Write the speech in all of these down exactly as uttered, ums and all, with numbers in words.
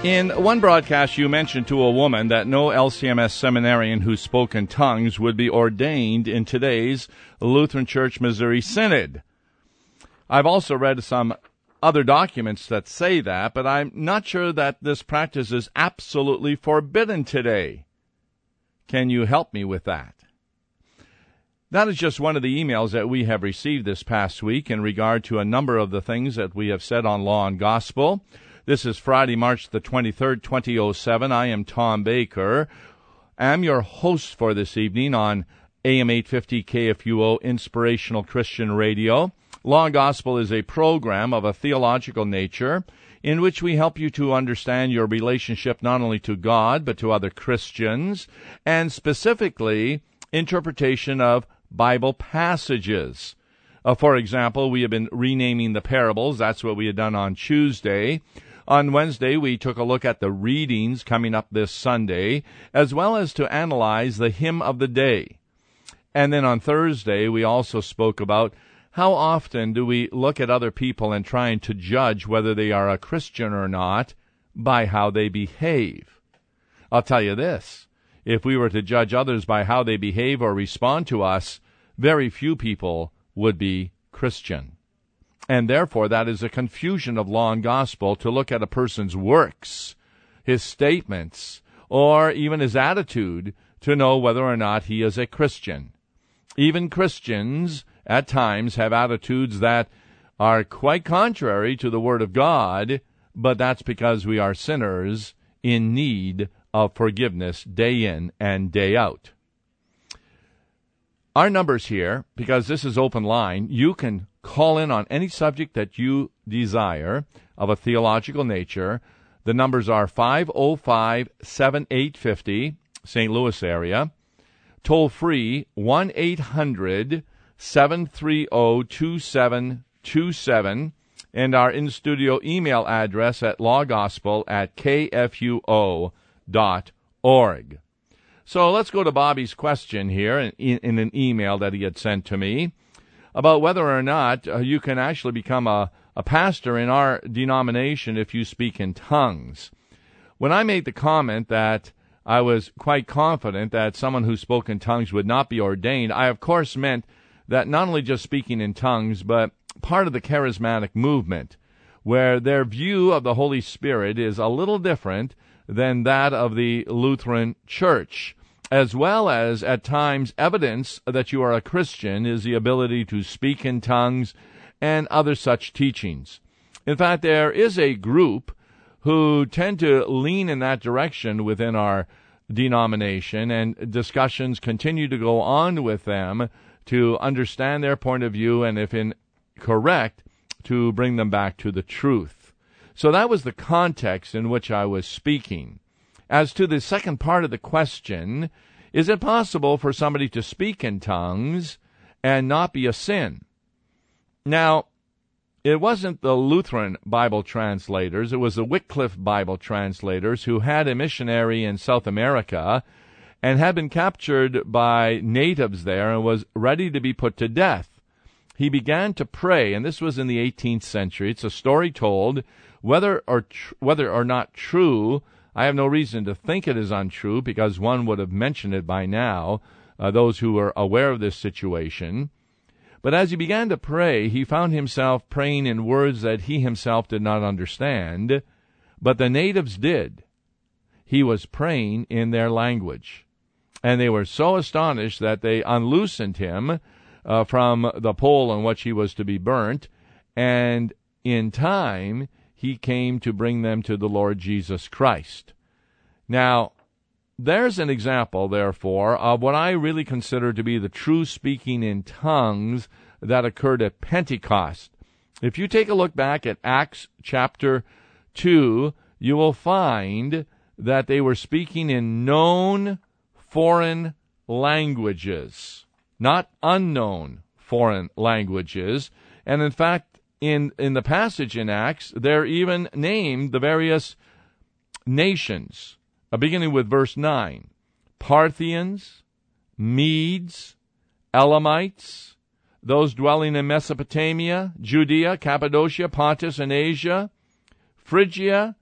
In one broadcast, you mentioned to a woman that no L C M S seminarian who spoke in tongues would be ordained in today's Lutheran Church Missouri Synod. I've also read some other documents that say that, but I'm not sure that this practice is absolutely forbidden today. Can you help me with that? That is just one of the emails that we have received this past week in regard to a number of the things that we have said on Law and Gospel. This is Friday, March the twenty-third, twenty oh seven. I am Tom Baker. I'm your host for this evening on A M eight fifty K F U O Inspirational Christian Radio. Law and Gospel is a program of a theological nature in which we help you to understand your relationship not only to God but to other Christians, and specifically interpretation of Bible passages. Uh, for example, we have been renaming the parables. That's what we had done on Tuesday. On Wednesday, we took a look at the readings coming up this Sunday, as well as to analyze the hymn of the day. And then on Thursday, we also spoke about how often do we look at other people and trying to judge whether they are a Christian or not by how they behave. I'll tell you this, if we were to judge others by how they behave or respond to us, very few people would be Christian. And therefore, that is a confusion of law and gospel to look at a person's works, his statements, or even his attitude to know whether or not he is a Christian. Even Christians at times have attitudes that are quite contrary to the Word of God, but that's because we are sinners in need of forgiveness day in and day out. Our numbers here, because this is open line, you can call in on any subject that you desire of a theological nature. The numbers are five oh five, seven eight five oh, Saint Louis area. Toll free, one eight hundred, seven three zero, two seven two seven. And our in-studio email address at lawgospel at k f u o dot org. So let's go to Bobby's question here in, in an email that he had sent to me about whether or not uh, you can actually become a, a pastor in our denomination if you speak in tongues. When I made the comment that I was quite confident that someone who spoke in tongues would not be ordained, I of course meant that not only just speaking in tongues, but part of the charismatic movement, where their view of the Holy Spirit is a little different than that of the Lutheran Church, as well as at times evidence that you are a Christian is the ability to speak in tongues and other such teachings. In fact, there is a group who tend to lean in that direction within our denomination, and discussions continue to go on with them to understand their point of view, and if incorrect, to bring them back to the truth. So that was the context in which I was speaking. As to the second part of the question, is it possible for somebody to speak in tongues and not be a sin? Now, it wasn't the Lutheran Bible translators, it was the Wycliffe Bible translators who had a missionary in South America and had been captured by natives there and was ready to be put to death. He began to pray, and this was in the eighteenth century. It's a story told. Whether or tr- whether or not true, I have no reason to think it is untrue, because one would have mentioned it by now, uh, those who were aware of this situation. But as he began to pray, he found himself praying in words that he himself did not understand, but the natives did. He was praying in their language, and they were so astonished that they unloosened him uh, from the pole on which he was to be burnt, and in time he came to bring them to the Lord Jesus Christ. Now, there's an example, therefore, of what I really consider to be the true speaking in tongues that occurred at Pentecost. If you take a look back at Acts chapter two, you will find that they were speaking in known foreign languages, not unknown foreign languages. And in fact, In in the passage in Acts, they're even named the various nations, uh, beginning with verse nine. Parthians, Medes, Elamites, those dwelling in Mesopotamia, Judea, Cappadocia, Pontus, and Asia, Phrygia,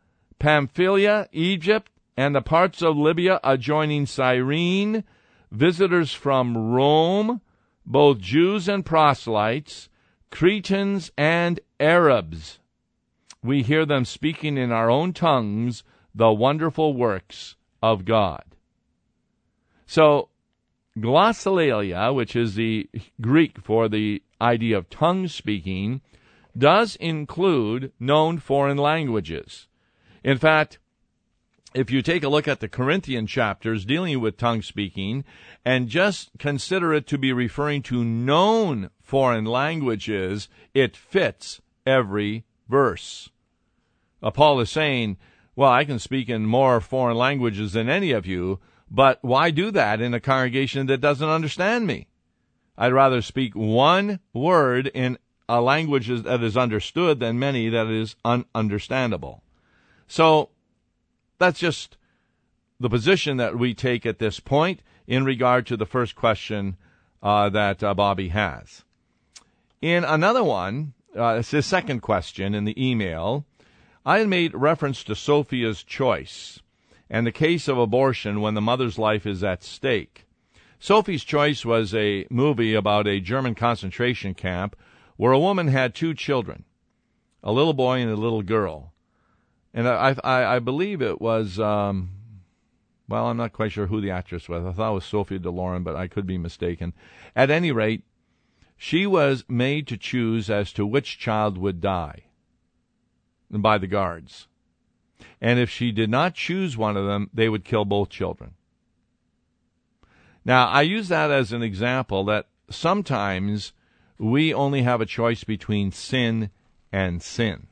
Pamphylia, Egypt, and the parts of Libya adjoining Cyrene, visitors from Rome, both Jews and proselytes, Cretans and Arabs. We hear them speaking in our own tongues the wonderful works of God. So, glossolalia, which is the Greek for the idea of tongue speaking, does include known foreign languages. In fact, if you take a look at the Corinthian chapters dealing with tongue speaking and just consider it to be referring to known foreign languages, it fits every verse. Uh, Paul is saying, well, I can speak in more foreign languages than any of you, but why do that in a congregation that doesn't understand me? I'd rather speak one word in a language that is understood than many that is ununderstandable. So that's just the position that we take at this point in regard to the first question uh, that uh, Bobby has. In another one, uh, it's his second question in the email, I had made reference to Sophia's Choice and the case of abortion when the mother's life is at stake. Sophie's Choice was a movie about a German concentration camp where a woman had two children, a little boy and a little girl. And I, I, I believe it was, um, well, I'm not quite sure who the actress was. I thought it was Sophia DeLorean, but I could be mistaken. At any rate, she was made to choose as to which child would die by the guards. And if she did not choose one of them, they would kill both children. Now, I use that as an example that sometimes we only have a choice between sin and sin.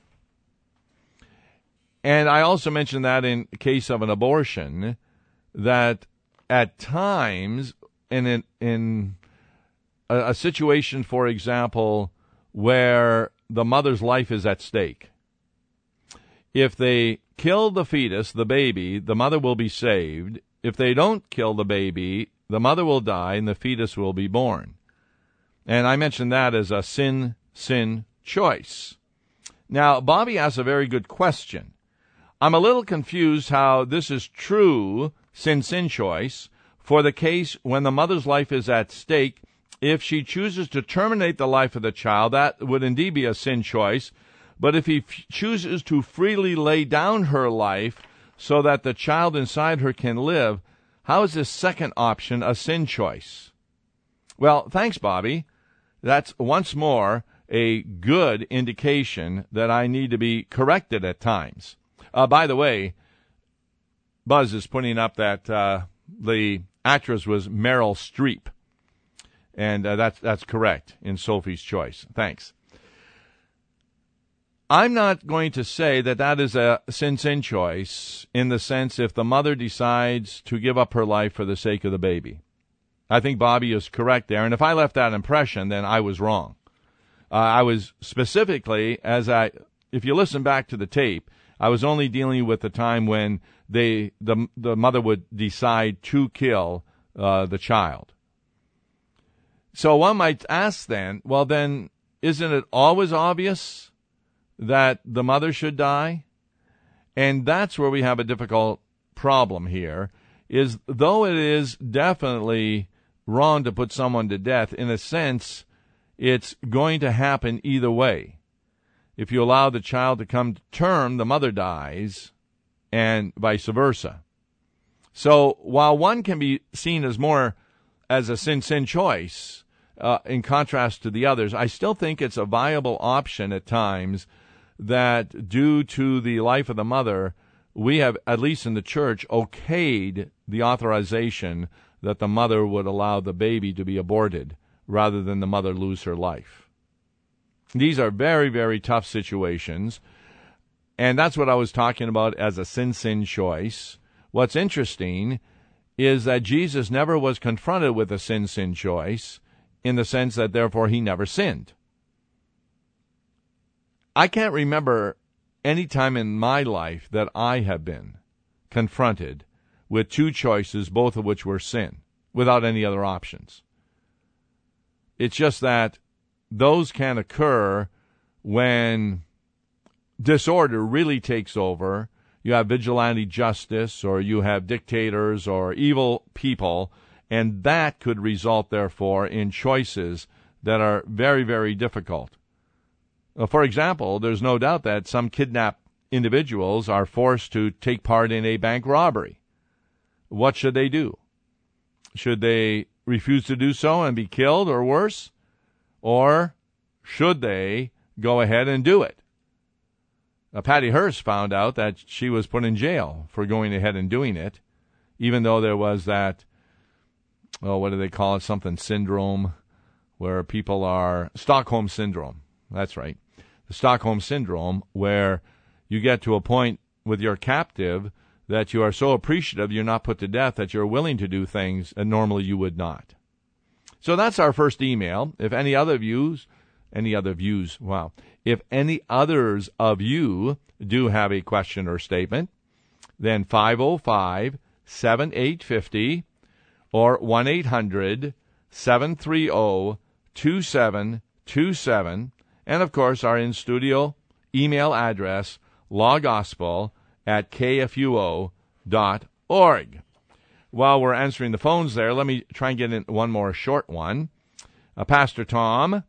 And I also mentioned that in case of an abortion, that at times in in, in a, a situation, for example, where the mother's life is at stake, if they kill the fetus, the baby, the mother will be saved. If they don't kill the baby, the mother will die and the fetus will be born. And I mentioned that as a sin-sin choice. Now, Bobby asks a very good question. I'm a little confused how this is true sin-sin choice for the case when the mother's life is at stake. If she chooses to terminate the life of the child, that would indeed be a sin choice. But if he f- chooses to freely lay down her life so that the child inside her can live, how is this second option a sin choice? Well, thanks, Bobby. That's once more a good indication that I need to be corrected at times. Uh, by the way, Buzz is putting up that uh, the actress was Meryl Streep. And uh, that's, that's correct in Sophie's Choice. Thanks. I'm not going to say that that is a sin-sin choice in the sense if the mother decides to give up her life for the sake of the baby. I think Bobby is correct there. And if I left that impression, then I was wrong. Uh, I was specifically, as I, if you listen back to the tape, I was only dealing with the time when they, the the mother would decide to kill uh, the child. So one might ask then, well then, isn't it always obvious that the mother should die? And that's where we have a difficult problem here, is though it is definitely wrong to put someone to death, in a sense, it's going to happen either way. If you allow the child to come to term, the mother dies, and vice versa. So while one can be seen as more as a sin-sin choice, uh, in contrast to the others, I still think it's a viable option at times that due to the life of the mother, we have, at least in the church, okayed the authorization that the mother would allow the baby to be aborted rather than the mother lose her life. These are very, very tough situations, and that's what I was talking about as a sin-sin choice. What's interesting is that Jesus never was confronted with a sin-sin choice in the sense that, therefore, he never sinned. I can't remember any time in my life that I have been confronted with two choices, both of which were sin, without any other options. It's just that those can occur when disorder really takes over you have vigilante justice, or you have dictators or evil people, and that could result, therefore, in choices that are very, very difficult. Uh, for example, there's no doubt that some kidnapped individuals are forced to take part in a bank robbery. What should they do? Should they refuse to do so and be killed or worse? Or should they go ahead and do it? Uh, Patty Hearst found out that she was put in jail for going ahead and doing it, even though there was that, oh, what do they call it, something syndrome, where people are, Stockholm Syndrome, that's right, the Stockholm Syndrome, where you get to a point with your captive that you are so appreciative you're not put to death that you're willing to do things that normally you would not. So that's our first email. If any other views, any other views, wow. If any others of you do have a question or statement, then five oh five, seven eight five oh or one eight hundred, seven three zero, two seven two seven, and of course our in-studio email address, lawgospel at k f u o dot org. While we're answering the phones there, let me try and get in one more short one. Uh, Pastor Tom,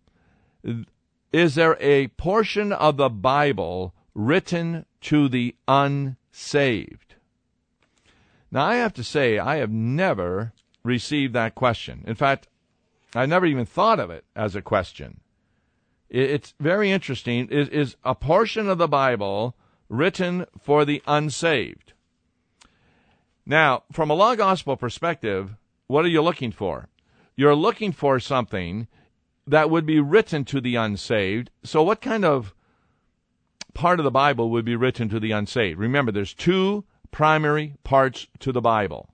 is there a portion of the Bible written to the unsaved? Now, I have to say, I have never received that question. In fact, I never even thought of it as a question. It's very interesting. Is, is a portion of the Bible written for the unsaved? Now, from a law gospel perspective, what are you looking for? You're looking for something that would be written to the unsaved. So what kind of part of the Bible would be written to the unsaved? Remember, there's two primary parts to the Bible: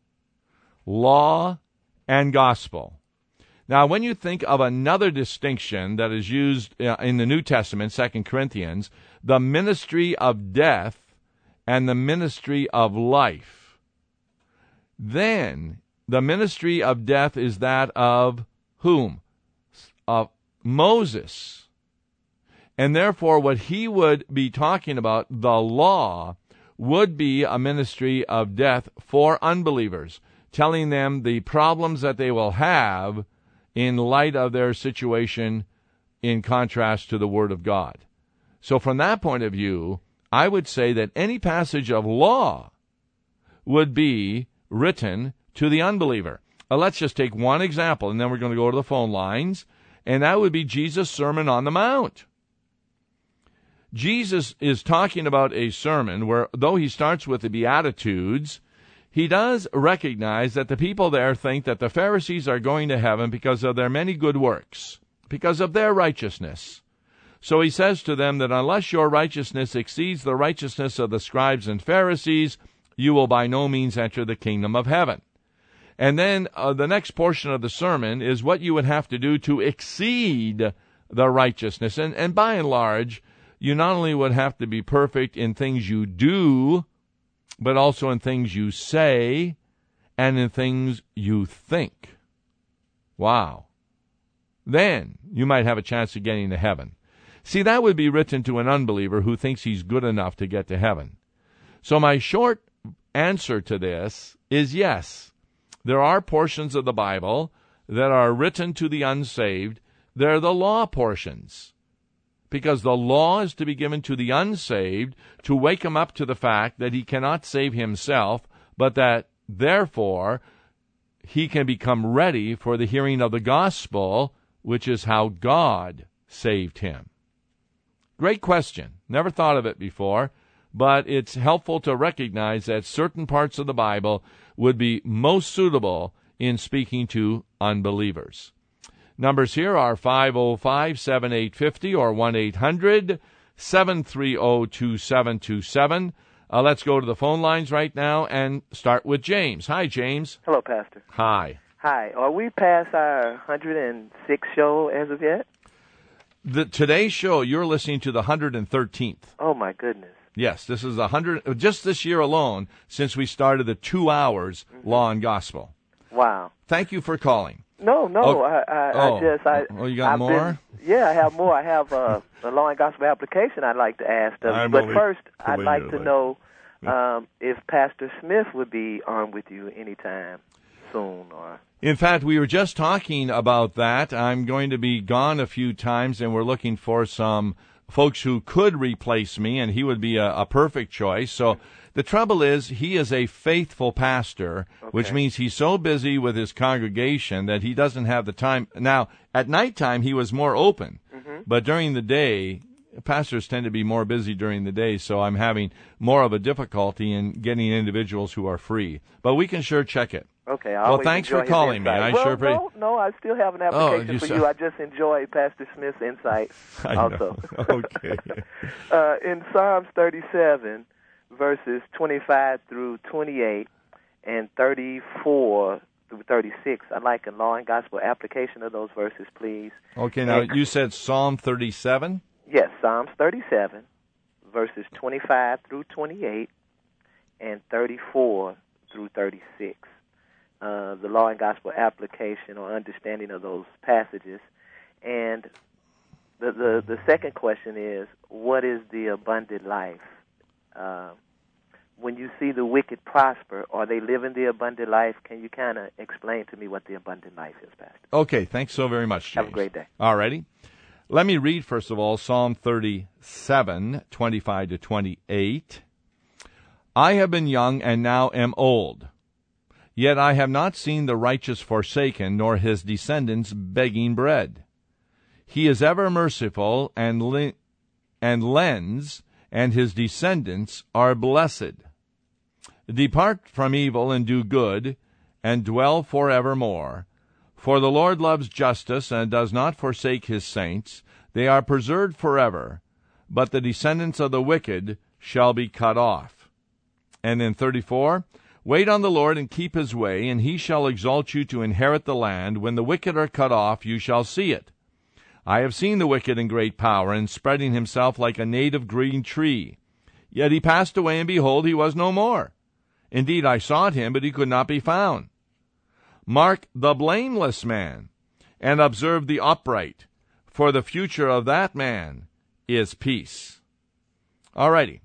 law and gospel. Now, when you think of another distinction that is used in the New Testament, Second Corinthians, the ministry of death and the ministry of life, then the ministry of death is that of whom? Of Moses. And therefore, what he would be talking about, the law, would be a ministry of death for unbelievers, telling them the problems that they will have in light of their situation in contrast to the Word of God. So from that point of view, I would say that any passage of law would be written to the unbeliever. Uh, let's just take one example, and then we're going to go to the phone lines, and that would be Jesus' Sermon on the Mount. Jesus is talking about a sermon where, though he starts with the Beatitudes, he does recognize that the people there think that the Pharisees are going to heaven because of their many good works, because of their righteousness. So he says to them that unless your righteousness exceeds the righteousness of the scribes and Pharisees, you will by no means enter the kingdom of heaven. And then uh, the next portion of the sermon is what you would have to do to exceed the righteousness. And, and by and large, you not only would have to be perfect in things you do, but also in things you say and in things you think. Wow. Then you might have a chance of getting to heaven. See, that would be written to an unbeliever who thinks he's good enough to get to heaven. So my short answer to this is yes. There are portions of the Bible that are written to the unsaved. They're the law portions, because the law is to be given to the unsaved to wake him up to the fact that he cannot save himself, but that, therefore, he can become ready for the hearing of the gospel, which is how God saved him. Great question. Never thought of it before, but it's helpful to recognize that certain parts of the Bible would be most suitable in speaking to unbelievers. Numbers here are five oh five, seven eight five oh or one eight hundred, seven three zero, two seven two seven. Uh, let's go to the phone lines right now and start with James. Hi, James. Hello, Pastor. Hi. Hi. Are we past our one hundred sixth show as of yet? The today's show, you're listening to the one hundred thirteenth. Oh, my goodness. Yes, this is a hundred, just this year alone, since we started the two hours mm-hmm. Law and Gospel. Wow. Thank you for calling. No, no, oh, I, I, oh, I just, I, oh, you got I've more? Been, yeah, I have more. I have uh, a Law and Gospel application I'd like to ask them. But first, I'd like to know um, if Pastor Smith would be on with you anytime soon, or in fact, we were just talking about that. I'm going to be gone a few times, and we're looking for some folks who could replace me, and he would be a, a perfect choice. So the trouble is, he is a faithful pastor, okay. which means he's so busy with his congregation that he doesn't have the time. Now, at nighttime, he was more open, mm-hmm. but during the day, pastors tend to be more busy during the day, so I'm having more of a difficulty in getting individuals who are free. But we can sure check it. Okay. I well, thanks for calling me. I well, sure pre- no, no, I still have an application oh, for you. I just enjoy Pastor Smith's insight I also. Know. Okay. uh, in Psalms thirty-seven, verses twenty-five through twenty-eight and thirty-four through thirty-six, I'd like a law and gospel application of those verses, please. Okay. Now, and, you said Psalm thirty-seven? Yes, Psalms thirty-seven, verses twenty-five through twenty-eight and thirty-four through thirty-six. Uh, the law and gospel application or understanding of those passages. And the, the, the second question is, what is the abundant life? Uh, when you see the wicked prosper, are they living the abundant life? Can you kind of explain to me what the abundant life is, Pastor? Okay, thanks so very much, James. Have a great day. All righty. Let me read, first of all, Psalm thirty-seven, twenty-five to twenty-eight. I have been young and now am old. Yet I have not seen the righteous forsaken, nor his descendants begging bread. He is ever merciful and le- and lends, and his descendants are blessed. Depart from evil and do good, and dwell forevermore. For the Lord loves justice and does not forsake his saints. They are preserved forever, but the descendants of the wicked shall be cut off. And in thirty-four, wait on the Lord and keep his way, and he shall exalt you to inherit the land. When the wicked are cut off, you shall see it. I have seen the wicked in great power, and spreading himself like a native green tree. Yet he passed away, and behold, he was no more. Indeed, I sought him, but he could not be found. Mark the blameless man, and observe the upright, for the future of that man is peace. All righty.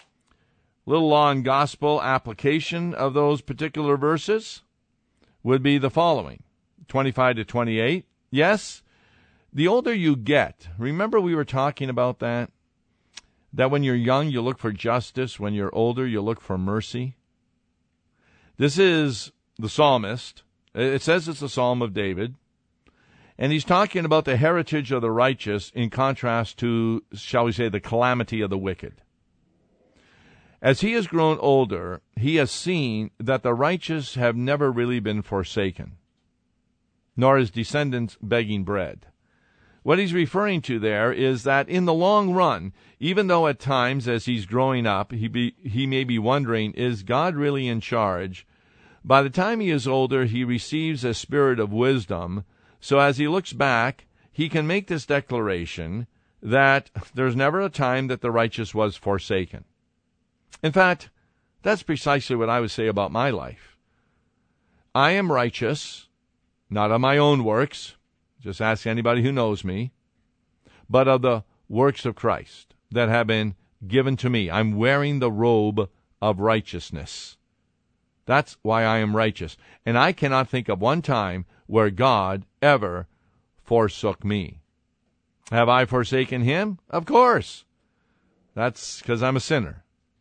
Little law and gospel application of those particular verses would be the following. twenty-five to twenty-eight. Yes, the older you get, remember we were talking about that? That when you're young, you look for justice. When you're older, you look for mercy. This is the psalmist. It says it's a psalm of David. And he's talking about the heritage of the righteous in contrast to, shall we say, the calamity of the wicked. As he has grown older, he has seen that the righteous have never really been forsaken, nor his descendants begging bread. What he's referring to there is that in the long run, even though at times as he's growing up, he be, he may be wondering, is God really in charge? By the time he is older, he receives a spirit of wisdom, so as he looks back, he can make this declaration that there's never a time that the righteous was forsaken. In fact, that's precisely what I would say about my life. I am righteous, not of my own works, just ask anybody who knows me, but of the works of Christ that have been given to me. I'm wearing the robe of righteousness. That's why I am righteous. And I cannot think of one time where God ever forsook me. Have I forsaken him? Of course. That's because I'm a sinner.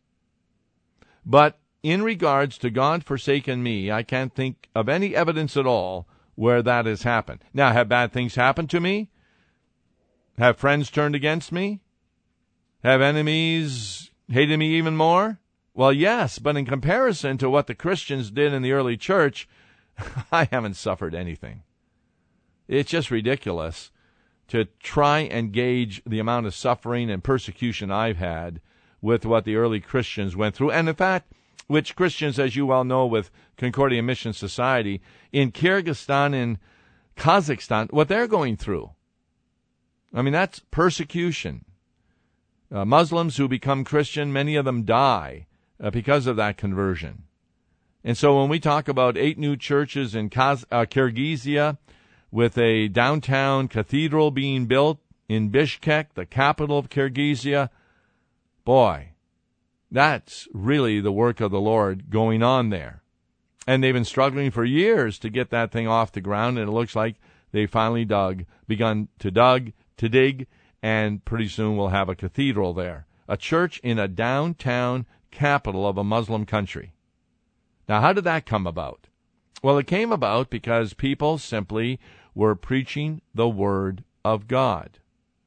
But in regards to God forsaking me, I can't think of any evidence at all where that has happened. Now, have bad things happened to me? Have friends turned against me? Have enemies hated me even more? Well, yes, but in comparison to what the Christians did in the early church, I haven't suffered anything. It's just ridiculous to try and gauge the amount of suffering and persecution I've had with what the early Christians went through. And in fact, which Christians, as you well know, with Concordia Mission Society, in Kyrgyzstan and Kazakhstan, what they're going through. I mean, that's persecution. Uh, Muslims who become Christian, many of them die uh, because of that conversion. And so when we talk about eight new churches in Kaz- uh, Kyrgyzia, with a downtown cathedral being built in Bishkek, the capital of Kyrgyzia, boy, That's really the work of the Lord going on there. And they've been struggling for years to get that thing off the ground, and it looks like they finally dug, begun to dug, to dig, and pretty soon we'll have a cathedral there, a church in a downtown capital of a Muslim country. Now, how did that come about? Well, it came about because people simply were preaching the Word of God.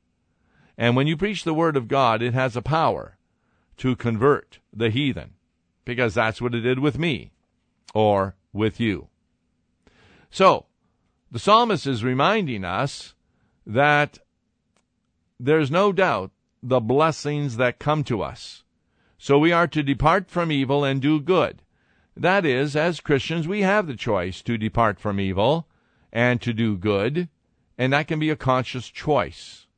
And when you preach the Word of God, it has a power to convert the heathen, because that's what it did with me, or with you. So, the psalmist is reminding us that there's no doubt the blessings that come to us. So we are to depart from evil and do good. That is, as Christians, we have the choice to depart from evil and to do good, and that can be a conscious choice.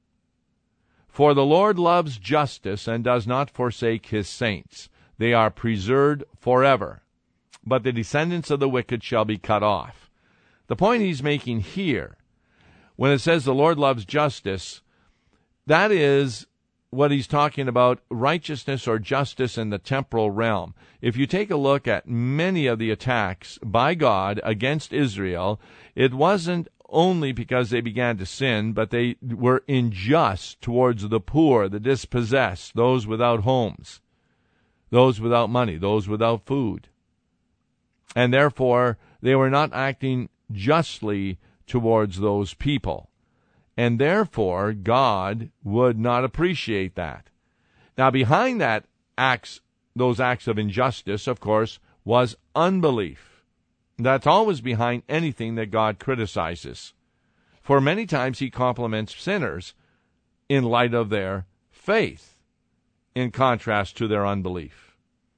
For the Lord loves justice and does not forsake his saints. They are preserved forever, but the descendants of the wicked shall be cut off. The point he's making here, when it says the Lord loves justice, that is what he's talking about, righteousness or justice in the temporal realm. If you take a look at many of the attacks by God against Israel, it wasn't only because they began to sin, but they were unjust towards the poor, the dispossessed, those without homes, those without money, those without food. And therefore, they were not acting justly towards those people. And therefore, God would not appreciate that. Now, behind that acts, those acts of injustice, of course, was unbelief. That's always behind anything that God criticizes. For many times he compliments sinners in light of their faith, in contrast to their unbelief.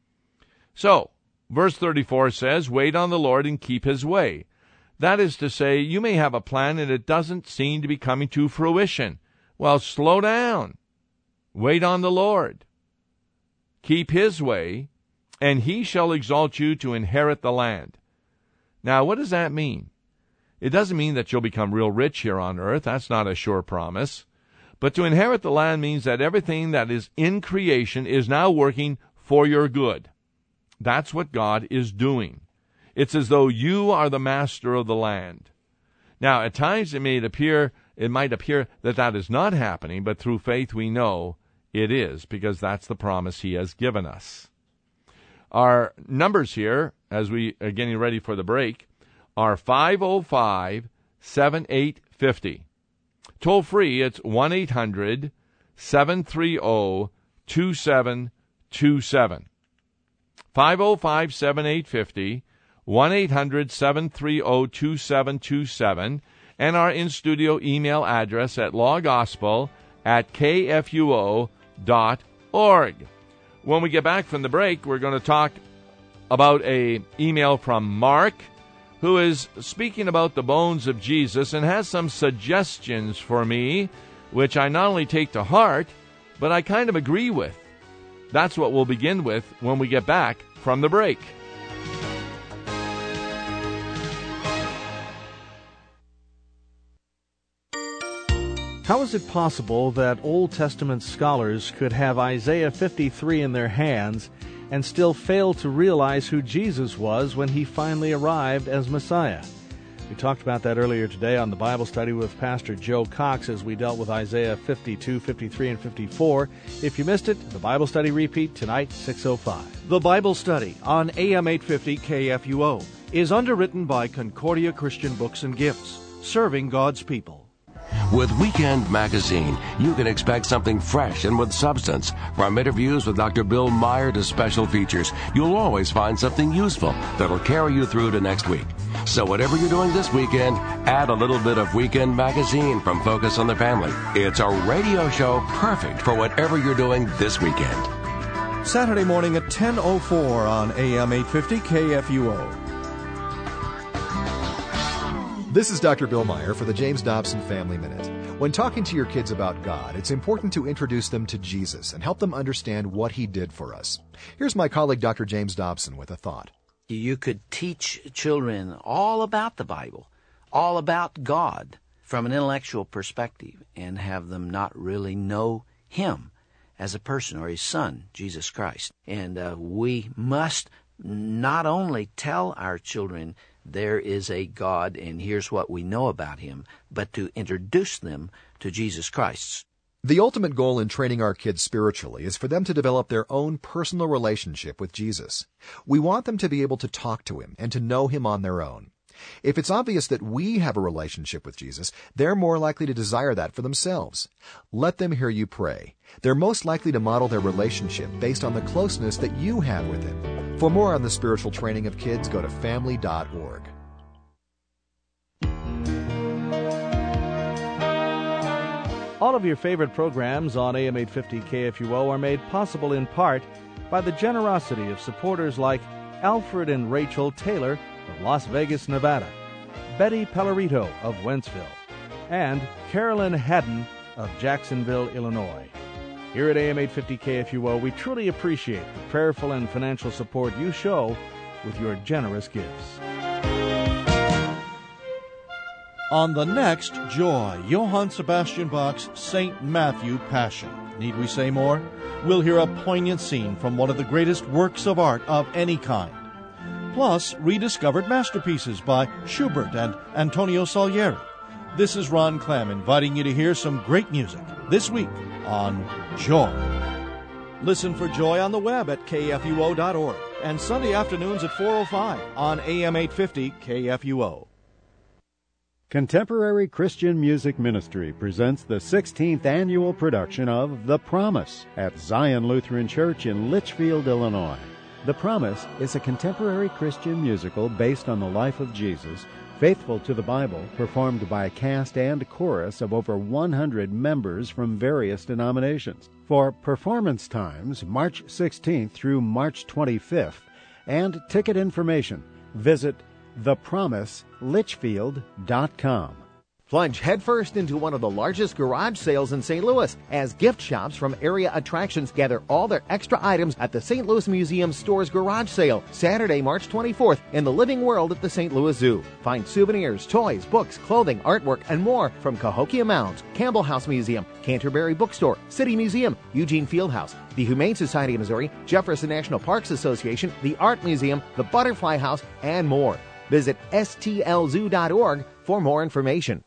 So, verse thirty-four says, "Wait on the Lord and keep his way." That is to say, you may have a plan and it doesn't seem to be coming to fruition. Well, slow down. Wait on the Lord. Keep his way, and he shall exalt you to inherit the land. Now, what does that mean? It doesn't mean that you'll become real rich here on earth. That's not a sure promise. But to inherit the land means that everything that is in creation is now working for your good. That's what God is doing. It's as though you are the master of the land. Now, at times it may appear, it might appear that that is not happening, but through faith we know it is, because that's the promise he has given us. Our numbers here, as we are getting ready for the break, are five oh five, seven eight five oh. Toll free, it's one eight hundred, seven three zero, two seven two seven. five oh five, seven eight five oh. one eight hundred, seven three zero, two seven two seven, and our in-studio email address at lawgospel at k f u o dot org. When we get back from the break, we're going to talk about an email from Mark, who is speaking about the bones of Jesus and has some suggestions for me, which I not only take to heart, but I kind of agree with. That's what we'll begin with when we get back from the break. How is it possible that Old Testament scholars could have Isaiah fifty-three in their hands and still fail to realize who Jesus was when he finally arrived as Messiah? We talked about that earlier today on the Bible study with Pastor Joe Cox as we dealt with Isaiah fifty-two, fifty-three, and fifty-four. If you missed it, the Bible study repeat tonight, six oh five. The Bible study on A M eight fifty K F U O is underwritten by Concordia Christian Books and Gifts, serving God's people. With Weekend Magazine, you can expect something fresh and with substance. From interviews with Doctor Bill Meyer to special features, you'll always find something useful that'll carry you through to next week. So whatever you're doing this weekend, add a little bit of Weekend Magazine from Focus on the Family. It's a radio show perfect for whatever you're doing this weekend. Saturday morning at ten oh four on A M eight fifty K F U O. This is Doctor Bill Meyer for the James Dobson Family Minute. When talking to your kids about God, it's important to introduce them to Jesus and help them understand what he did for us. Here's my colleague, Doctor James Dobson, with a thought. You could teach children all about the Bible, all about God from an intellectual perspective, and have them not really know him as a person, or his Son, Jesus Christ. And uh, we must not only tell our children there is a God and here's what we know about him, but to introduce them to Jesus Christ. The ultimate goal in training our kids spiritually is for them to develop their own personal relationship with Jesus. We want them to be able to talk to him and to know him on their own. If it's obvious that we have a relationship with Jesus, they're more likely to desire that for themselves. Let them hear you pray. They're most likely to model their relationship based on the closeness that you have with him. For more on the spiritual training of kids, go to family dot org. All of your favorite programs on A M eight fifty K F U O are made possible in part by the generosity of supporters like Alfred and Rachel Taylor of Las Vegas, Nevada, Betty Pellerito of Wentzville, and Carolyn Haddon of Jacksonville, Illinois. Here at A M eight fifty K F U O, we truly appreciate the prayerful and financial support you show with your generous gifts. On the next Joy, Johann Sebastian Bach's Saint Matthew Passion. Need we say more? We'll hear a poignant scene from one of the greatest works of art of any kind. Plus, rediscovered masterpieces by Schubert and Antonio Salieri. This is Ron Clem inviting you to hear some great music this week on Joy. Listen for Joy on the web at K F U O dot org and Sunday afternoons at four oh five on A M eight fifty K F U O. Contemporary Christian Music Ministry presents the sixteenth annual production of The Promise at Zion Lutheran Church in Litchfield, Illinois. The Promise is a contemporary Christian musical based on the life of Jesus, faithful to the Bible, performed by a cast and chorus of over one hundred members from various denominations. For performance times, March sixteenth through March twenty-fifth, and ticket information, visit the promise litchfield dot com. Plunge headfirst into one of the largest garage sales in Saint Louis as gift shops from area attractions gather all their extra items at the Saint Louis Museum Store's garage sale, Saturday, March twenty-fourth, in the Living World at the Saint Louis Zoo. Find souvenirs, toys, books, clothing, artwork, and more from Cahokia Mounds, Campbell House Museum, Canterbury Bookstore, City Museum, Eugene Fieldhouse, the Humane Society of Missouri, Jefferson National Parks Association, the Art Museum, the Butterfly House, and more. Visit S T L zoo dot org for more information.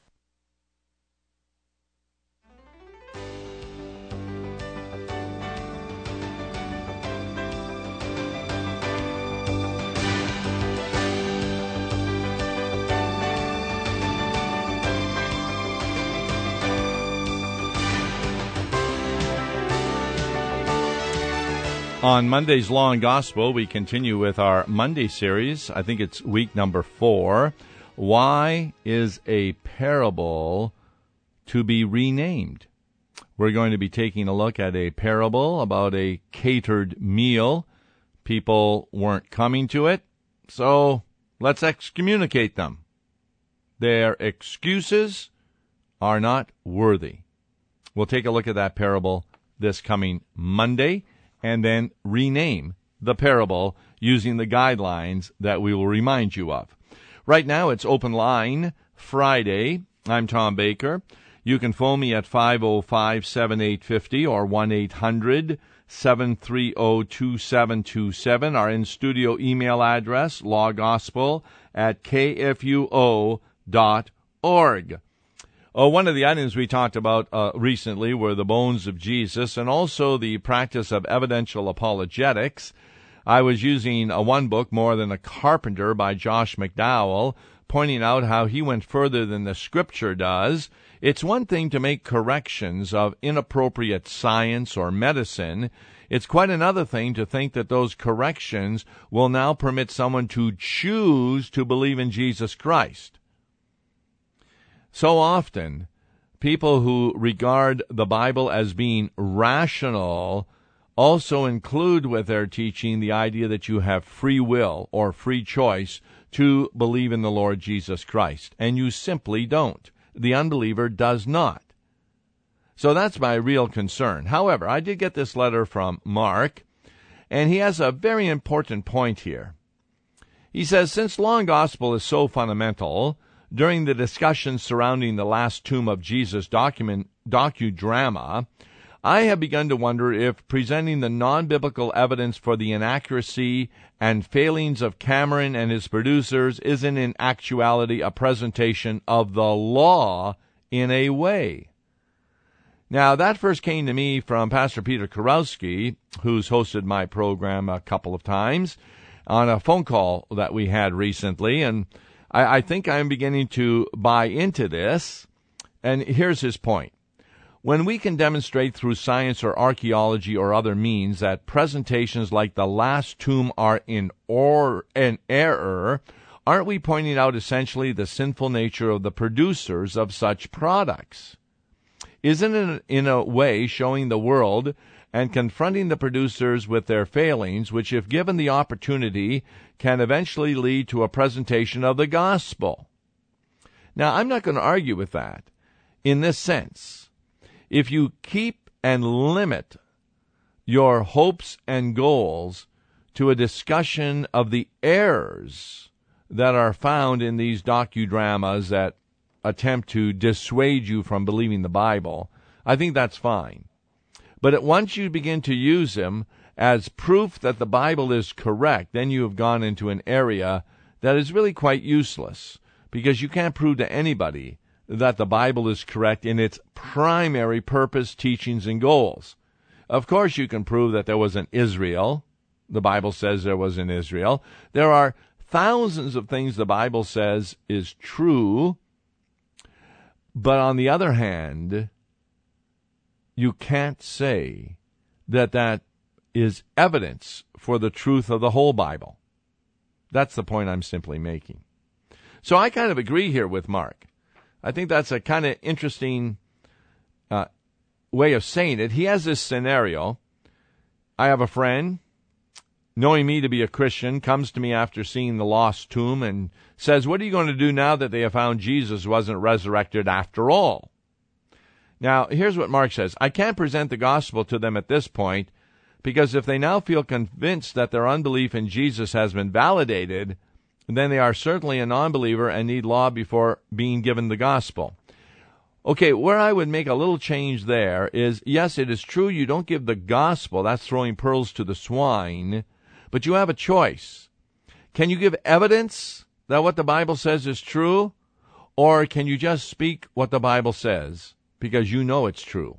On Monday's Law and Gospel, we continue with our Monday series. I think it's week number four. Why is a parable to be renamed? We're going to be taking a look at a parable about a catered meal. People weren't coming to it, so let's excommunicate them. Their excuses are not worthy. We'll take a look at that parable this coming Monday, and then rename the parable using the guidelines that we will remind you of. Right now, it's Open Line Friday. I'm Tom Baker. You can phone me at five oh five, seven eight five oh or one eight hundred, seven three zero, two seven two seven. Our in-studio email address, lawgospel at K F U O dot org. Oh, one of the items we talked about uh, recently were the bones of Jesus and also the practice of evidential apologetics. I was using a one book, More Than a Carpenter, by Josh McDowell, pointing out how he went further than the Scripture does. It's one thing to make corrections of inappropriate science or medicine. It's quite another thing to think that those corrections will now permit someone to choose to believe in Jesus Christ. So often, people who regard the Bible as being rational also include with their teaching the idea that you have free will or free choice to believe in the Lord Jesus Christ, and you simply don't. The unbeliever does not. So that's my real concern. However, I did get this letter from Mark, and he has a very important point here. He says, since Law and Gospel is so fundamental, during the discussion surrounding the last tomb of Jesus document, docudrama, I have begun to wonder if presenting the non-biblical evidence for the inaccuracy and failings of Cameron and his producers isn't in actuality a presentation of the law in a way. Now, that first came to me from Pastor Peter Kurowski, who's hosted my program a couple of times, on a phone call that we had recently, and I, I think I'm beginning to buy into this, and here's his point. When we can demonstrate through science or archaeology or other means that presentations like the last tomb are in or an error, aren't we pointing out essentially the sinful nature of the producers of such products? Isn't it in a way showing the world and confronting the producers with their failings, which if given the opportunity can eventually lead to a presentation of the gospel? Now, I'm not going to argue with that in this sense. If you keep and limit your hopes and goals to a discussion of the errors that are found in these docudramas that attempt to dissuade you from believing the Bible, I think that's fine. But once you begin to use them as proof that the Bible is correct, then you have gone into an area that is really quite useless, because you can't prove to anybody that the Bible is correct in its primary purpose, teachings, and goals. Of course, you can prove that there was an Israel. The Bible says there was an Israel. There are thousands of things the Bible says is true, but on the other hand, you can't say that that is evidence for the truth of the whole Bible. That's the point I'm simply making. So I kind of agree here with Mark. I think that's a kind of interesting uh, way of saying it. He has this scenario. I have a friend, knowing me to be a Christian, comes to me after seeing the lost tomb and says, what are you going to do now that they have found Jesus wasn't resurrected after all? Now, here's what Mark says. I can't present the gospel to them at this point, because if they now feel convinced that their unbelief in Jesus has been validated, then they are certainly a non-believer and need law before being given the gospel. Okay, where I would make a little change there is, yes, it is true you don't give the gospel. That's throwing pearls to the swine. But you have a choice. Can you give evidence that what the Bible says is true? Or can you just speak what the Bible says because you know it's true?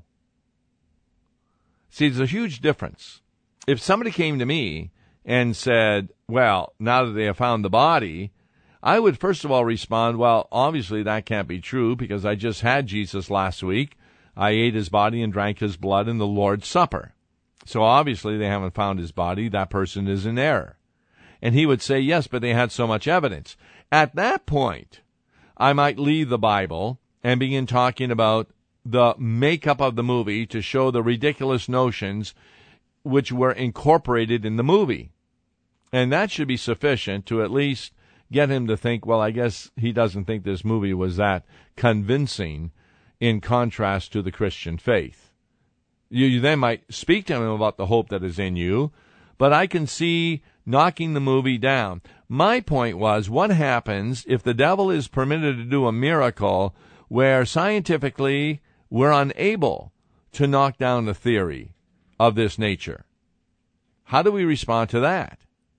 See, there's a huge difference. If somebody came to me and said, well, now that they have found the body, I would first of all respond, well, obviously that can't be true because I just had Jesus last week. I ate his body and drank his blood in the Lord's Supper. So obviously they haven't found his body. That person is in error. And he would say, yes, but they had so much evidence. At that point, I might leave the Bible and begin talking about the makeup of the movie to show the ridiculous notions which were incorporated in the movie. And that should be sufficient to at least get him to think, well, I guess he doesn't think this movie was that convincing in contrast to the Christian faith. You, you then might speak to him about the hope that is in you, but I can see knocking the movie down. My point was, what happens if the devil is permitted to do a miracle where scientifically we're unable to knock down the theory of this nature? How do we respond to that?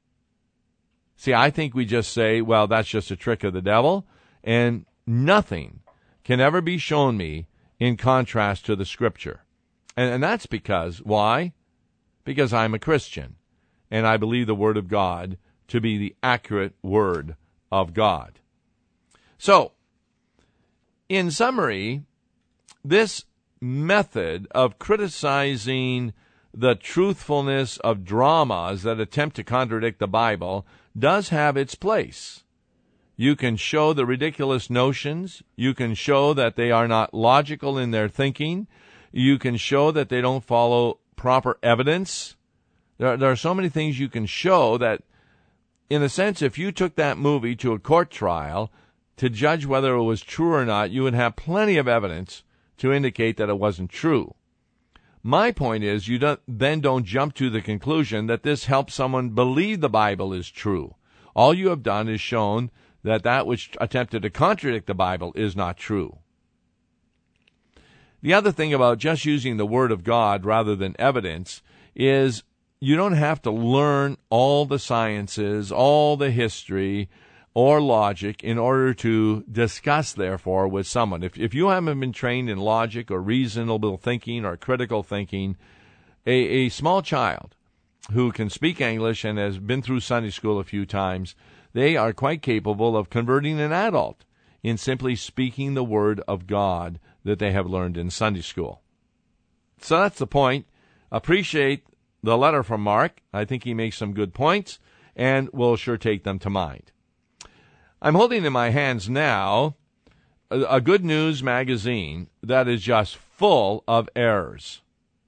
See, I think we just say, well, that's just a trick of the devil, and nothing can ever be shown me in contrast to the Scripture. And, and that's because, why? Because I'm a Christian, and I believe the Word of God to be the accurate Word of God. So, in summary, this method of criticizing the truthfulness of dramas that attempt to contradict the Bible does have its place. You can show the ridiculous notions. You can show that they are not logical in their thinking. You can show that they don't follow proper evidence. There, there are so many things you can show that, in a sense, if you took that movie to a court trial to judge whether it was true or not, you would have plenty of evidence to indicate that it wasn't true. My point is, you don't, then don't jump to the conclusion that this helps someone believe the Bible is true. All you have done is shown that that which attempted to contradict the Bible is not true. The other thing about just using the Word of God rather than evidence is you don't have to learn all the sciences, all the history, or logic in order to discuss, therefore, with someone. If, if you haven't been trained in logic or reasonable thinking or critical thinking, a, a small child who can speak English and has been through Sunday school a few times, they are quite capable of converting an adult in simply speaking the Word of God that they have learned in Sunday school. So that's the point. Appreciate the letter from Mark. I think he makes some good points, and we'll sure take them to mind. I'm holding in my hands now a, a Good News magazine that is just full of errors.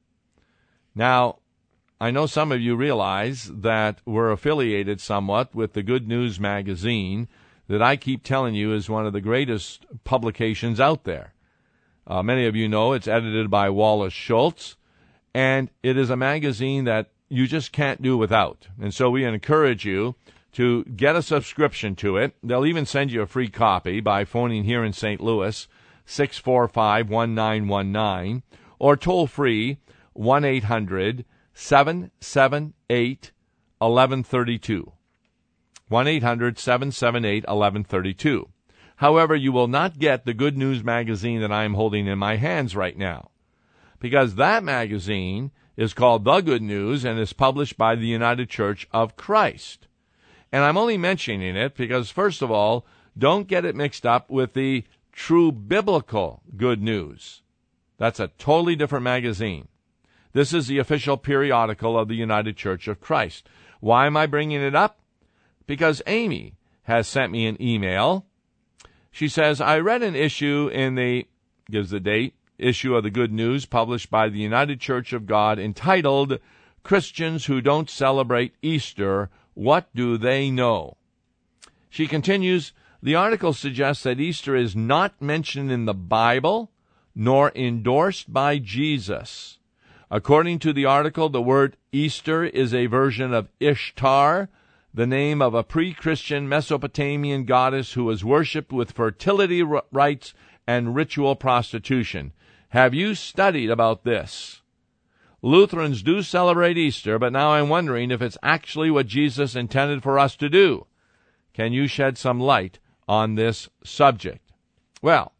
Now, I know some of you realize that we're affiliated somewhat with the Good News magazine that I keep telling you is one of the greatest publications out there. Uh, many of you know it's edited by Wallace Schultz, and it is a magazine that you just can't do without. And so we encourage you to get a subscription to it. They'll even send you a free copy by phoning here in Saint Louis, six four five, one nine one nine, or toll-free, one eight hundred, seven seven eight, one one three two. one eight hundred, seven seven eight, one one three two. However, you will not get the Good News magazine that I am holding in my hands right now, because that magazine is called The Good News and is published by the United Church of Christ. And I'm only mentioning it because, first of all, don't get it mixed up with the True Biblical Good News. That's a totally different magazine. This is the official periodical of the United Church of Christ. Why am I bringing it up? Because Amy has sent me an email. She says, I read an issue in the, gives the date, issue of the Good News published by the United Church of God entitled, Christians Who Don't Celebrate Easter, What Do They Know? She continues, the article suggests that Easter is not mentioned in the Bible, nor endorsed by Jesus. According to the article, the word Easter is a version of Ishtar, the name of a pre-Christian Mesopotamian goddess who was worshipped with fertility rites and ritual prostitution. Have you studied about this? Lutherans do celebrate Easter, but now I'm wondering if it's actually what Jesus intended for us to do. Can you shed some light on this subject? Well,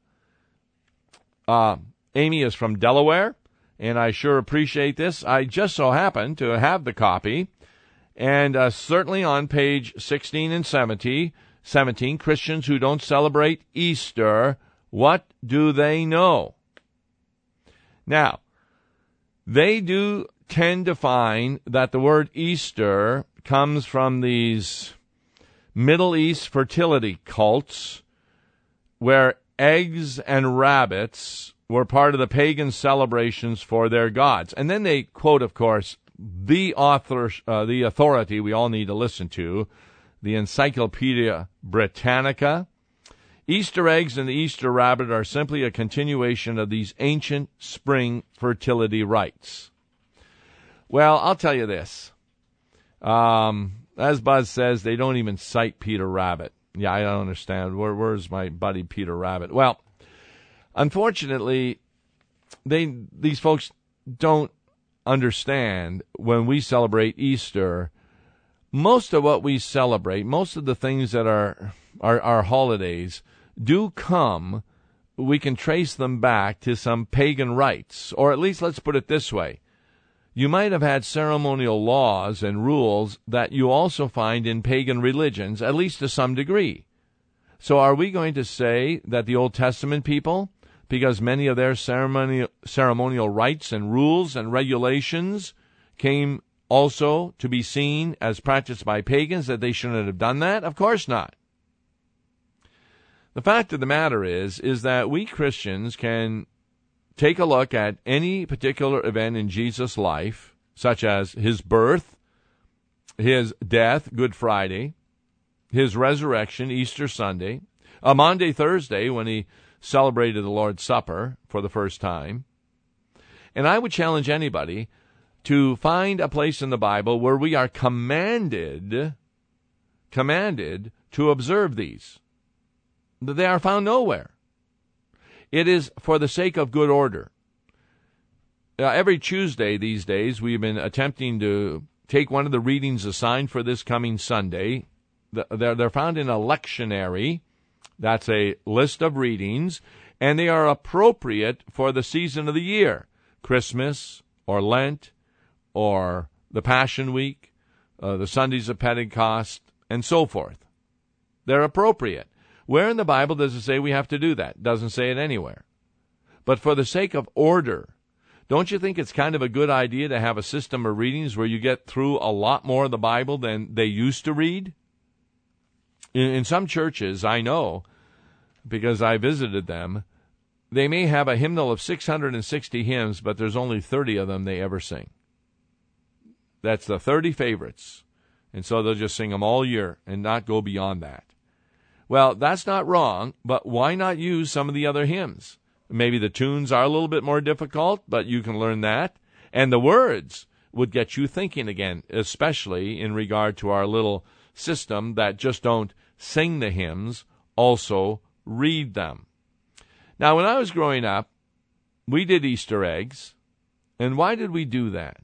uh, Amy is from Delaware, and I sure appreciate this. I just so happen to have the copy, and uh, certainly on page sixteen and seventeen, seventeen, Christians who don't celebrate Easter, what do they know? Now, they do tend to find that the word Easter comes from these Middle East fertility cults where eggs and rabbits were part of the pagan celebrations for their gods. And then they quote, of course, the author, uh, the authority we all need to listen to, the Encyclopedia Britannica. Easter eggs and the Easter rabbit are simply a continuation of these ancient spring fertility rites. Well, I'll tell you this. Um, as Buzz says, they don't even cite Peter Rabbit. Yeah, I don't understand. Where, where's my buddy Peter Rabbit? Well, unfortunately, they these folks don't understand when we celebrate Easter. Most of what we celebrate, most of the things that are our, our holidays, do come, we can trace them back to some pagan rites. Or at least let's put it this way. You might have had ceremonial laws and rules that you also find in pagan religions, at least to some degree. So are we going to say that the Old Testament people, because many of their ceremonial, ceremonial rites and rules and regulations came also to be seen as practiced by pagans, that they shouldn't have done that? Of course not. The fact of the matter is, is that we Christians can take a look at any particular event in Jesus' life, such as his birth, his death, Good Friday, his resurrection, Easter Sunday, a Maundy Thursday when he celebrated the Lord's Supper for the first time. And I would challenge anybody to find a place in the Bible where we are commanded, commanded to observe these. They are found nowhere. It is for the sake of good order. uh, every Tuesday these days, we've been attempting to take one of the readings assigned for this coming Sunday. They're, they're found in a lectionary. That's a list of readings, and they are appropriate for the season of the year, Christmas or Lent or the Passion Week, uh, the Sundays of Pentecost, and so forth. They're appropriate. Where in the Bible does it say we have to do that? It doesn't say it anywhere. But for the sake of order, don't you think it's kind of a good idea to have a system of readings where you get through a lot more of the Bible than they used to read? In, in some churches, I know, because I visited them, they may have a hymnal of six hundred sixty hymns, but there's only thirty of them they ever sing. That's the thirty favorites. And so they'll just sing them all year and not go beyond that. Well, that's not wrong, but why not use some of the other hymns? Maybe the tunes are a little bit more difficult, but you can learn that. And the words would get you thinking again, especially in regard to our little system that just don't sing the hymns, also read them. Now, when I was growing up, we did Easter eggs. And why did we do that?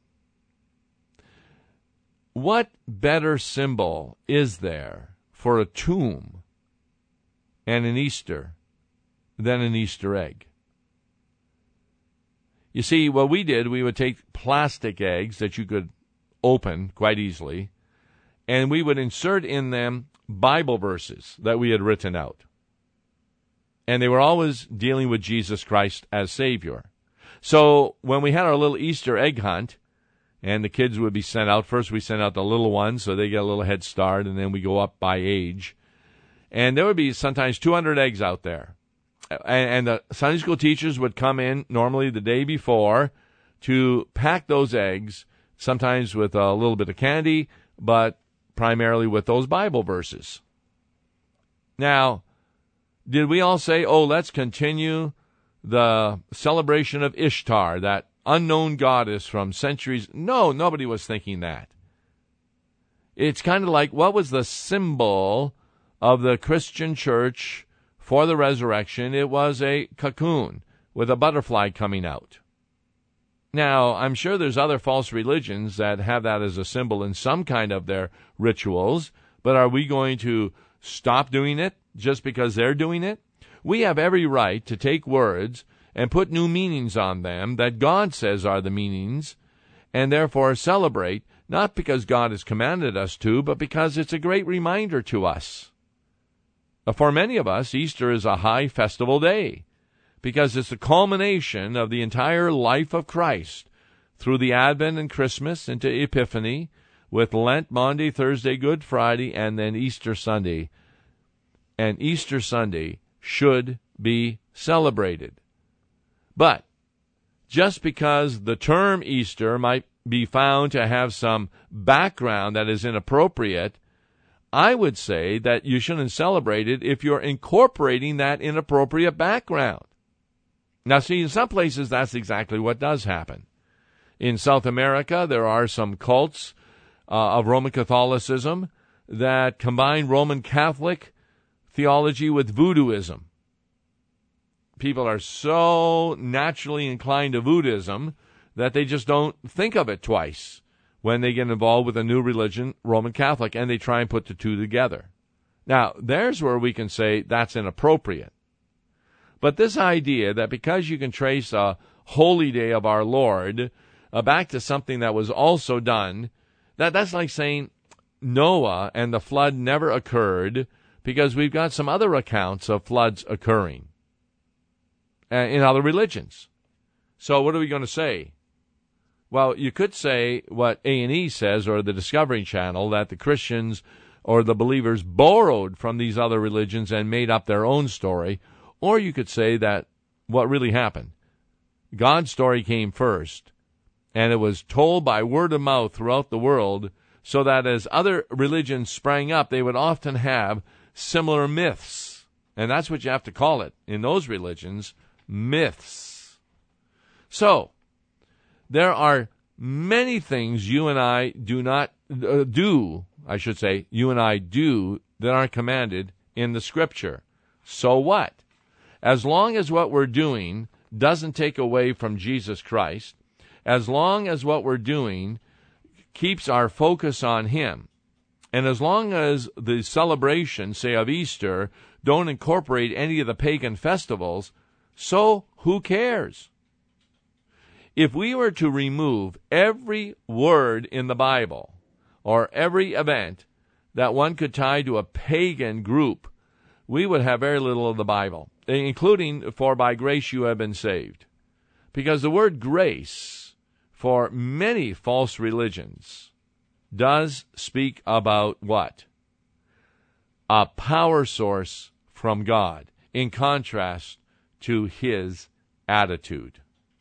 What better symbol is there for a tomb and an Easter than an Easter egg? You see, what we did, we would take plastic eggs that you could open quite easily, and we would insert in them Bible verses that we had written out. And they were always dealing with Jesus Christ as Savior. So when we had our little Easter egg hunt, and the kids would be sent out, first we sent out the little ones, so they get a little head start, and then we go up by age. And there would be sometimes two hundred eggs out there. And the Sunday school teachers would come in normally the day before to pack those eggs, sometimes with a little bit of candy, but primarily with those Bible verses. Now, did we all say, oh, let's continue the celebration of Ishtar, that unknown goddess from centuries? No, nobody was thinking that. It's kind of like, what was the symbol of the Christian church for the resurrection? It was a cocoon with a butterfly coming out. Now, I'm sure there's other false religions that have that as a symbol in some kind of their rituals, but are we going to stop doing it just because they're doing it? We have every right to take words and put new meanings on them that God says are the meanings, and therefore celebrate, not because God has commanded us to, but because it's a great reminder to us. For many of us, Easter is a high festival day because it's the culmination of the entire life of Christ through the Advent and Christmas into Epiphany, with Lent, Maundy, Thursday, Good Friday, and then Easter Sunday. And Easter Sunday should be celebrated. But just because the term Easter might be found to have some background that is inappropriate, I would say that you shouldn't celebrate it if you're incorporating that inappropriate background. Now, see, in some places, that's exactly what does happen. In South America, there are some cults uh, of Roman Catholicism that combine Roman Catholic theology with voodooism. People are so naturally inclined to voodooism that they just don't think of it twice when they get involved with a new religion, Roman Catholic, and they try and put the two together. Now, there's where we can say that's inappropriate. But this idea that because you can trace a holy day of our Lord uh, back to something that was also done, that that's like saying Noah and the flood never occurred because we've got some other accounts of floods occurring uh, in other religions. So what are we going to say? Well, you could say what A and E says, or the Discovery Channel, that the Christians or the believers borrowed from these other religions and made up their own story. Or you could say that what really happened, God's story came first, and it was told by word of mouth throughout the world, so that as other religions sprang up, they would often have similar myths. And that's what you have to call it in those religions, myths. So, there are many things you and I do not uh, do, I should say, you and I do that aren't commanded in the Scripture. So what? As long as what we're doing doesn't take away from Jesus Christ, as long as what we're doing keeps our focus on Him, and as long as the celebration, say, of Easter don't incorporate any of the pagan festivals, so who cares? If we were to remove every word in the Bible or every event that one could tie to a pagan group, we would have very little of the Bible, including for by grace you have been saved. Because the word grace for many false religions does speak about what? A power source from God, in contrast to His attitude.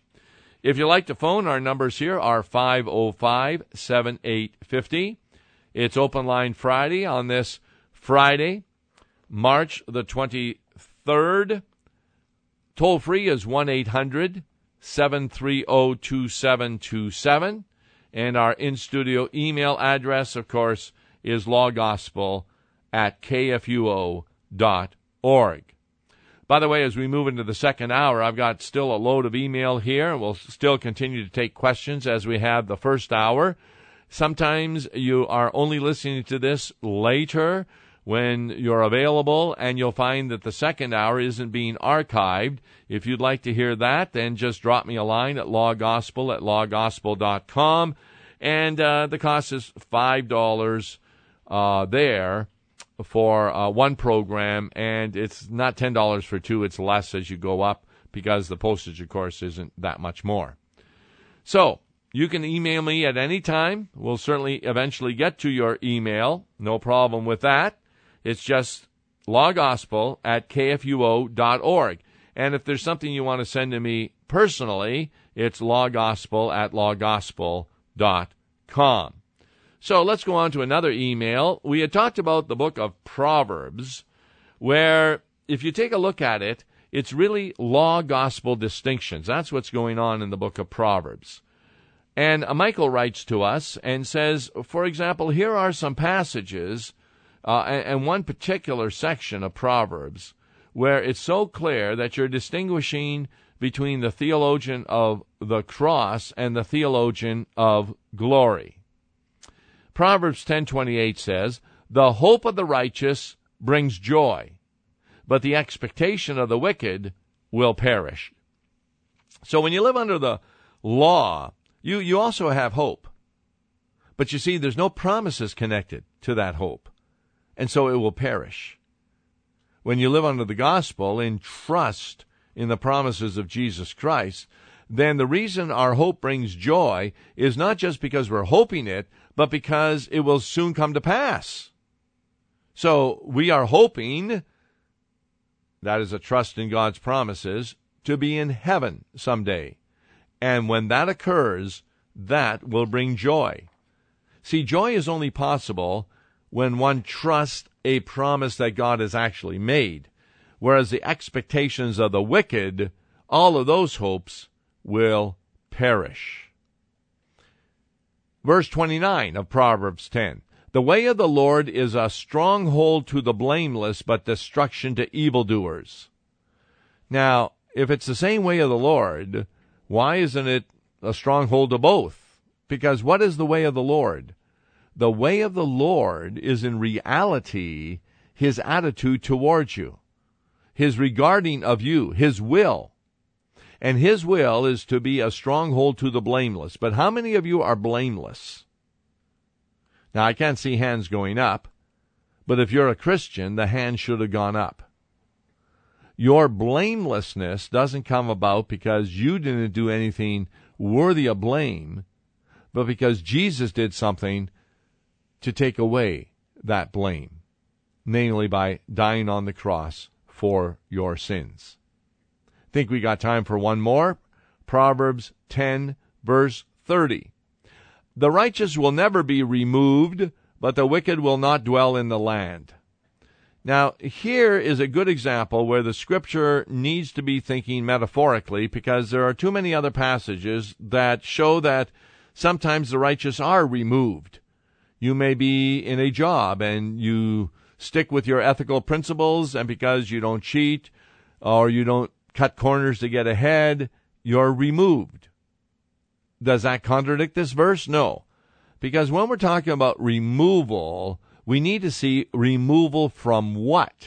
If you'd like to phone, our numbers here are five oh five, seven eight five oh. It's Open Line Friday on this Friday, March the twenty-third. Toll free is one eight hundred, seven three zero, two seven two seven. And our in-studio email address, of course, is lawgospel at k f u o dot org. By the way, as we move into the second hour, I've got still a load of email here. We'll still continue to take questions as we have the first hour. Sometimes you are only listening to this later when you're available, and you'll find that the second hour isn't being archived. If you'd like to hear that, then just drop me a line at lawgospel at lawgospel dot com, and uh, the cost is five dollars uh, there for uh, one program, and it's not ten dollars for two. It's less as you go up because the postage, of course, isn't that much more. So you can email me at any time. We'll certainly eventually get to your email. No problem with that. It's just lawgospel at k f u o dot org. And if there's something you want to send to me personally, it's lawgospel at lawgospel dot com. So let's go on to another email. We had talked about the book of Proverbs, where if you take a look at it, it's really law-gospel distinctions. That's what's going on in the book of Proverbs. And Michael writes to us and says, for example, here are some passages uh, and, and one particular section of Proverbs where it's so clear that you're distinguishing between the theologian of the cross and the theologian of glory. Proverbs ten twenty-eight says, "The hope of the righteous brings joy, but the expectation of the wicked will perish." So when you live under the law, you, you also have hope. But you see, there's no promises connected to that hope, and so it will perish. When you live under the gospel in trust in the promises of Jesus Christ, then the reason our hope brings joy is not just because we're hoping it, but because it will soon come to pass. So we are hoping, that is a trust in God's promises, to be in heaven someday. And when that occurs, that will bring joy. See, joy is only possible when one trusts a promise that God has actually made, whereas the expectations of the wicked, all of those hopes will perish. Verse twenty-nine of Proverbs ten. "The way of the Lord is a stronghold to the blameless, but destruction to evildoers." Now, if it's the same way of the Lord, why isn't it a stronghold to both? Because what is the way of the Lord? The way of the Lord is in reality His attitude towards you, His regarding of you, His will. And His will is to be a stronghold to the blameless. But how many of you are blameless? Now, I can't see hands going up, but if you're a Christian, the hand should have gone up. Your blamelessness doesn't come about because you didn't do anything worthy of blame, but because Jesus did something to take away that blame, namely by dying on the cross for your sins. Think we got time for one more? Proverbs ten, verse thirty. "The righteous will never be removed, but the wicked will not dwell in the land." Now, here is a good example where the Scripture needs to be thinking metaphorically, because there are too many other passages that show that sometimes the righteous are removed. You may be in a job and you stick with your ethical principles, and because you don't cheat or you don't cut corners to get ahead, you're removed. Does that contradict this verse? No. Because when we're talking about removal, we need to see removal from what?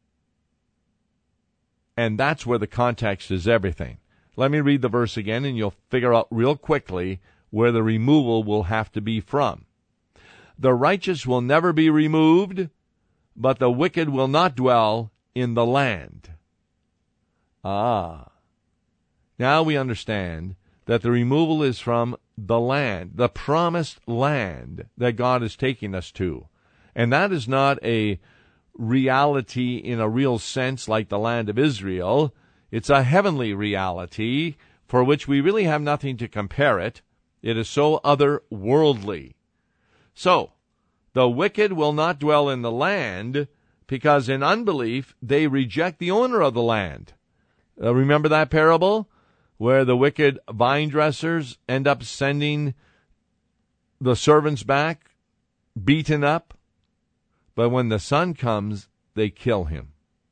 And that's where the context is everything. Let me read the verse again, and you'll figure out real quickly where the removal will have to be from. The righteous will never be removed, but the wicked will not dwell in the land. Ah. Now we understand that the removal is from the land, the promised land that God is taking us to. And that is not a reality in a real sense like the land of Israel. It's a heavenly reality for which we really have nothing to compare it. It is so otherworldly. So, the wicked will not dwell in the land because in unbelief they reject the owner of the land. Uh, remember that parable where the wicked vine dressers end up sending the servants back, beaten up, but when the son comes, they kill him.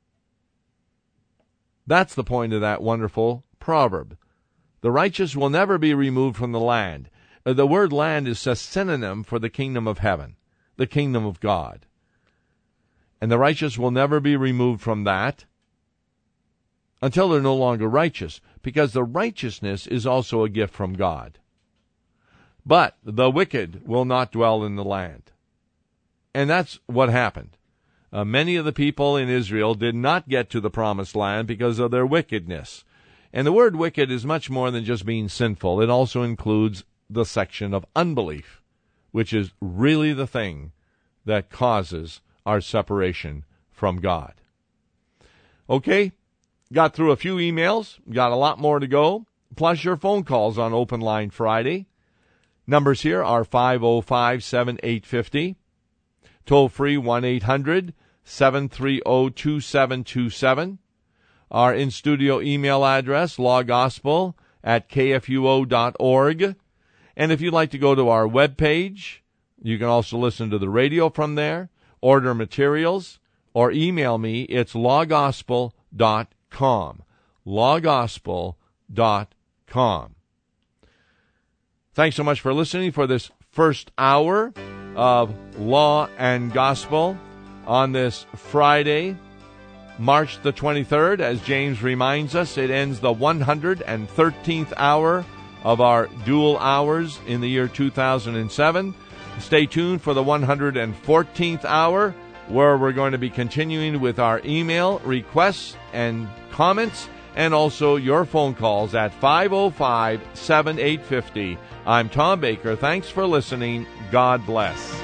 That's the point of that wonderful proverb. The righteous will never be removed from the land. Uh, the word land is a synonym for the kingdom of heaven, the kingdom of God. And the righteous will never be removed from that until they're no longer righteous, because the righteousness is also a gift from God. But the wicked will not dwell in the land. And that's what happened. Uh, many of the people in Israel did not get to the promised land because of their wickedness. And the word wicked is much more than just being sinful. It also includes the section of unbelief, which is really the thing that causes our separation from God. Okay, got through a few emails, got a lot more to go, plus your phone calls on Open Line Friday. Numbers here are five oh five, seven eight five oh, toll free one eight hundred, seven three zero, two seven two seven. Our in-studio email address, lawgospel at k f u o dot org. And if you'd like to go to our webpage, you can also listen to the radio from there, order materials, or email me. It's lawgospel dot com. lawgospel dot com. Thanks so much for listening for this first hour of Law and Gospel on this Friday, March the twenty-third. As James reminds us, it ends the one hundred thirteenth hour of our dual hours in the year two thousand seven. Stay tuned for the one hundred fourteenth hour, where we're going to be continuing with our email requests and comments, and also your phone calls at five oh five, seven eight five oh. I'm Tom Baker. Thanks for listening. God bless.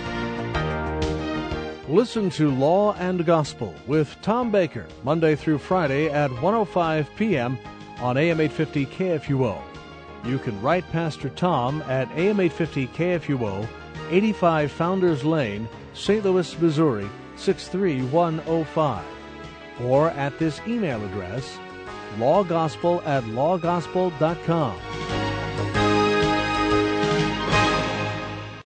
Listen to Law and Gospel with Tom Baker, Monday through Friday at one oh five p.m. on A M eight fifty K F U O. You can write Pastor Tom at A M eight fifty K F U O, eighty-five Founders Lane, Saint Louis, Missouri, six three one oh five. Or at this email address, lawgospel at lawgospel dot com.